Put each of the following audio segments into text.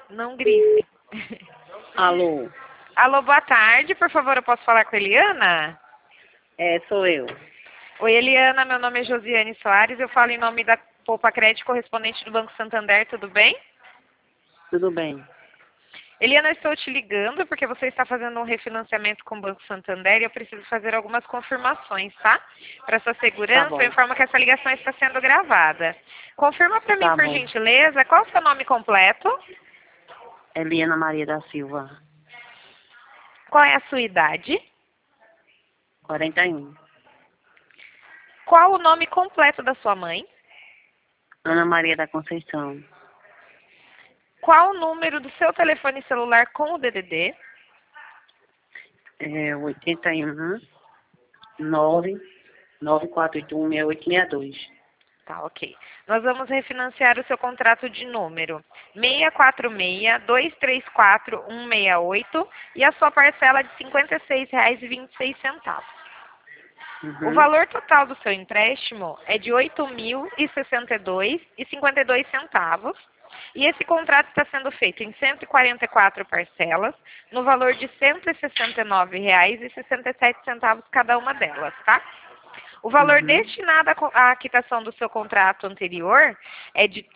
Não grife. Alô? Alô, boa tarde. Por favor, eu posso falar com a Eliana? É, sou eu. Oi, Eliana. Meu nome é Josiane Soares. Eu falo em nome da Poupa Crédito, correspondente do Banco Santander. Tudo bem? Tudo bem? Eliana, eu estou te ligando porque você está fazendo um refinanciamento com o Banco Santander e eu preciso fazer algumas confirmações, tá? Para sua Tá segurança, eu bom. informo que essa ligação está sendo gravada. Confirma para mim, Tá por bom. gentileza, qual o seu nome completo? Eliana Maria da Silva, Qual é a sua idade? 41. Qual o nome completo da sua mãe? Ana Maria da Conceição. Qual o número do seu telefone celular com o DDD? É 81 994816862. Tá, ok. Nós vamos refinanciar o seu contrato de número 646-234-168 e a sua parcela de R$ 56,26. O Uhum. valor total do seu empréstimo é de R$ 8.062,52 e esse contrato está sendo feito em 144 parcelas, no valor de R$ 169,67 cada uma delas, tá? O valor Uhum. destinado à quitação do seu contrato anterior é de R$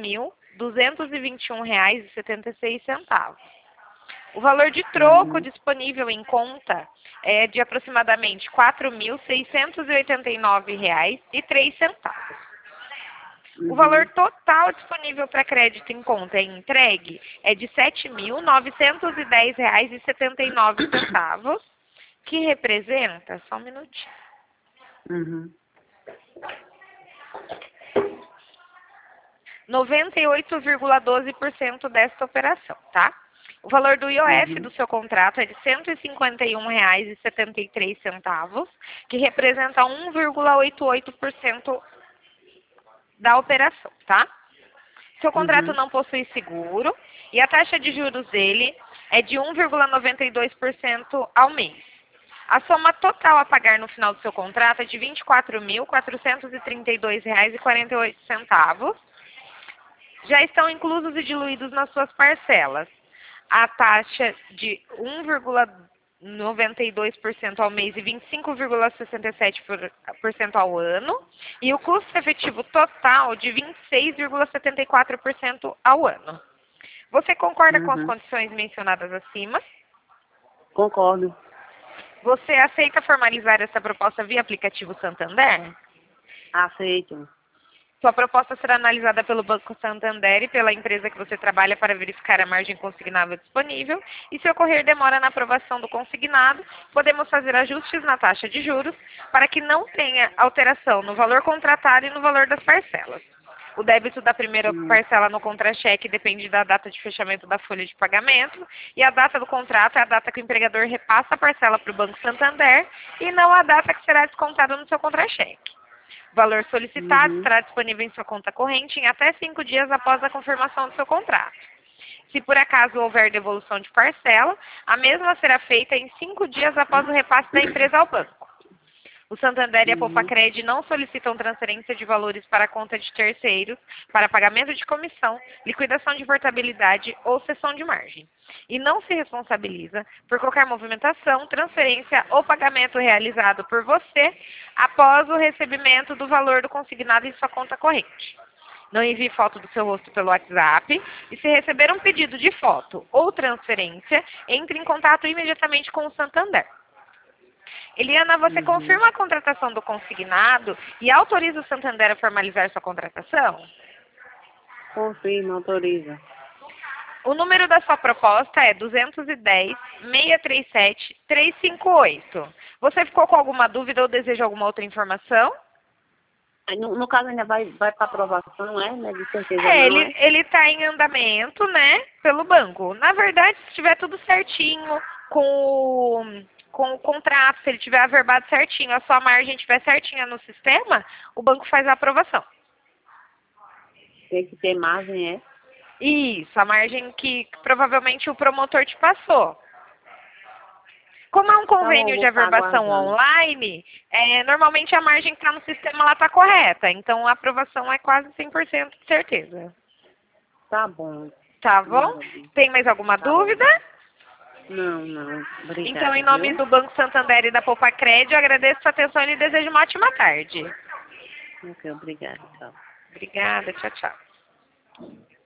3.221,76. O valor de troco Uhum. disponível em conta é de aproximadamente R$ 4.689,03. O valor Uhum. total disponível para crédito em conta e entregue é de R$ 7.910,79, que representa, só um minutinho, Uhum. 98,12% desta operação, tá? O valor do IOF do Uhum. seu contrato é de R$ 151,73, que representa 1,88% da operação, tá? Seu contrato Uhum. não possui seguro e a taxa de juros dele é de 1,92% ao mês. A soma total a pagar no final do seu contrato é de R$ 24.432,48. Já estão inclusos e diluídos nas suas parcelas a taxa de 1,92% ao mês e 25,67% ao ano, e o custo efetivo total de 26,74% ao ano. Você concorda com as Uhum. condições mencionadas acima? Concordo. Você aceita formalizar essa proposta via aplicativo Santander? Aceito. Sua proposta será analisada pelo Banco Santander e pela empresa que você trabalha para verificar a margem consignável disponível. E se ocorrer demora na aprovação do consignado, podemos fazer ajustes na taxa de juros para que não tenha alteração no valor contratado e no valor das parcelas. O débito da primeira Uhum. parcela no contra-cheque depende da data de fechamento da folha de pagamento e a data do contrato é a data que o empregador repassa a parcela para o Banco Santander e não a data que será descontada no seu contra-cheque. O valor solicitado Uhum. estará disponível em sua conta corrente em até 5 dias após a confirmação do seu contrato. Se por acaso houver devolução de parcela, a mesma será feita em 5 dias após o repasse da empresa ao banco. O Santander e a Uhum. Popacred não solicitam transferência de valores para a conta de terceiros para pagamento de comissão, liquidação de portabilidade ou cessão de margem. E não se responsabiliza por qualquer movimentação, transferência ou pagamento realizado por você após o recebimento do valor do consignado em sua conta corrente. Não envie foto do seu rosto pelo WhatsApp e se receber um pedido de foto ou transferência, entre em contato imediatamente com o Santander. Eliana, você Uhum. confirma a contratação do consignado e autoriza o Santander a formalizar sua contratação? Confirma, autoriza. O número da sua proposta é 210-637-358. Você ficou com alguma dúvida ou deseja alguma outra informação? Aí, no caso ainda vai para aprovação, é? Não é de certeza É, não, ele é? ele está em andamento, né, pelo banco. Na verdade, se estiver tudo certinho com o contrato, se ele tiver averbado certinho, a sua margem estiver certinha no sistema, o banco faz a aprovação. Tem que ter margem, é? Isso, a margem que provavelmente o promotor te passou. Como é um Tá bom, convênio de vou estar averbação aguardando. online, normalmente a margem que está no sistema lá está correta. Então a aprovação é quase 100% de certeza. Tá bom. Tá bom? Tem mais alguma dúvida? Não, não. Obrigada. Então, em nome do Banco Santander e da Poupa Crédito, eu agradeço a sua atenção e lhe desejo uma ótima tarde. Ok, obrigada. Tchau. Obrigada, tchau, tchau.